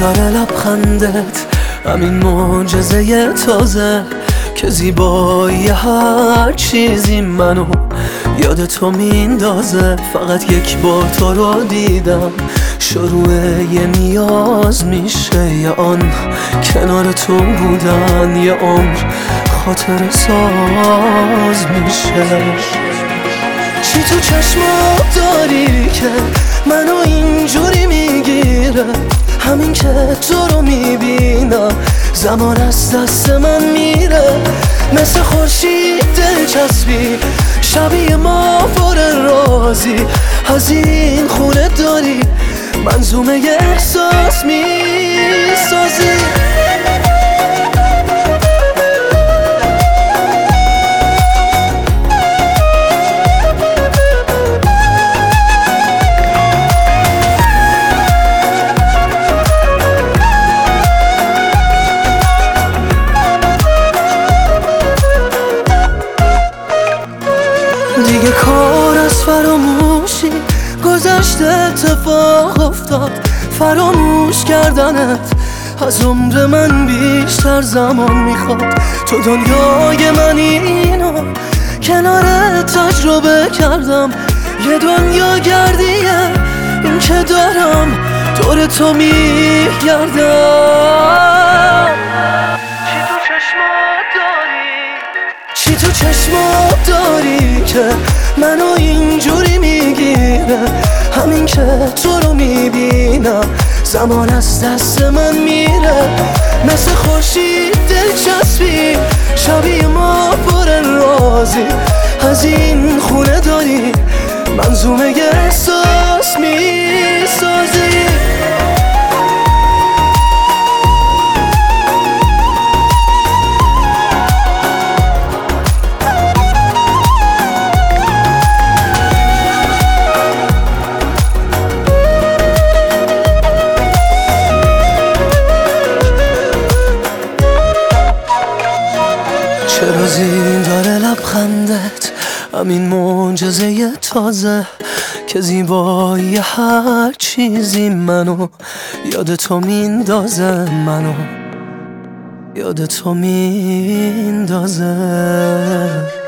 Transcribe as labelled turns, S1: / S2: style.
S1: داره لبخندت، همین معجزه تازه که زیبایی هر چیزی منو یاد تو میندازه. فقط یک بار تو رو دیدم، شروع یه نیاز میشه، یه آن کنار تو بودن یه عمر خاطر ساز میشه. چی تو چشمات داری که منو اینجوری میگیره؟ همین که تو رو میبینم زمان از دست من میره. مثل خورشید دلچسبی شبیه ما پر رازی، از این خونه داری منظومه احساس میسازی. دیگه کار از فراموشی گذشته، اتفاق افتاد فراموش کردنت از عمر من بیشتر زمان میخواد. تو دنیای من اینو کنار تجربه کردم، یه دنیا گردیه این که دارم دور تو میگردم. چی تو چشمات داری که منو اینجوری میگیره؟ همین که تو رو میبینم زمان از دست من میره. مثل خورشید دلچسبی شبیه ما پر رازی، از این خونه داری منظومه احساس میسازی. چرا زین داره لبخندت، همین معجزه تازه که زیبایی هر چیزی منو یاد تو میندازه، منو یاد تو میندازه.